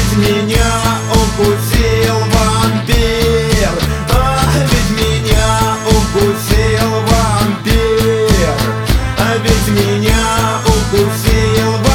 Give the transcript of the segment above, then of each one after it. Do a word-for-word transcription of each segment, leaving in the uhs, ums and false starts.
ведь меня укусил вампир. А ведь меня укусил вампир. А ведь меня укусил вампир.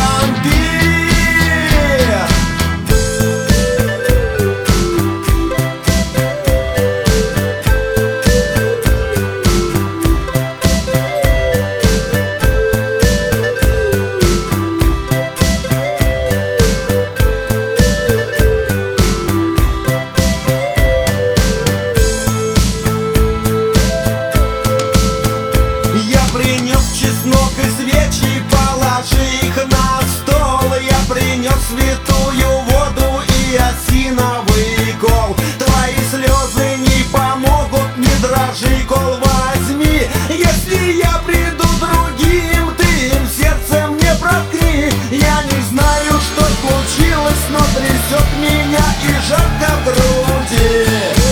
Чеснок и свечи, положи их на стол. Я принес святую воду и осиновый кол. Твои слезы не помогут, не дрожи, кол возьми. Если я приду другим, ты им сердце мне проткни. Я не знаю, что случилось, но трясет меня и жарко в груди.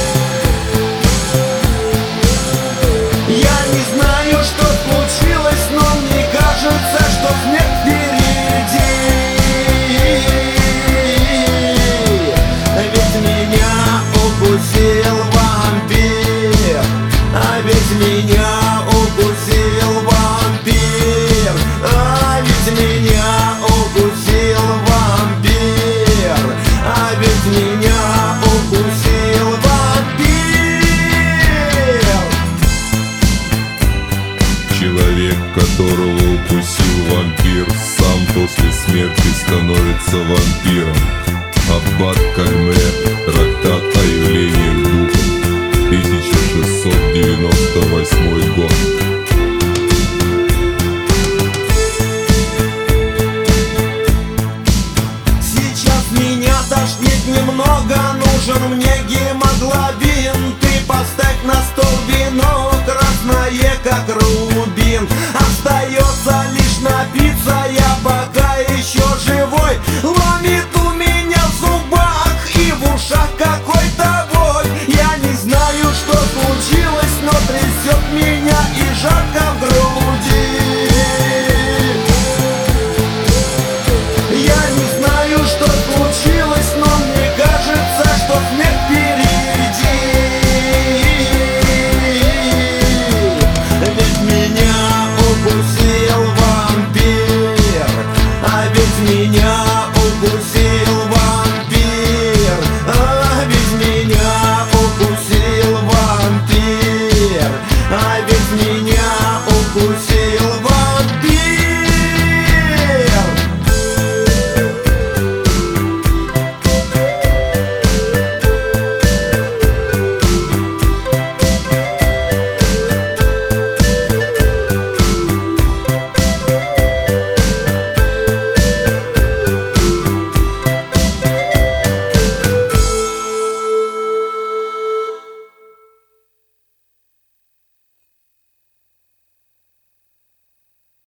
Я не знаю, что случилось, но мне кажется, что смерть впереди. Ведь меня укусил вампир. А ведь меня укусил вампир. А ведь меня укусил вампир. А ведь меня укусил вампир. Человек, которого укусил вампир, сам после смерти становится вампиром. Аббат Кальме, трактат о явлениях духов, тысяча шестьсот девяносто восьмой год. Сейчас меня тошнит немного, нужен мне гемоглобин. Ты поставь на стол вино, красное как рубин. Остается лишь напиться, я пока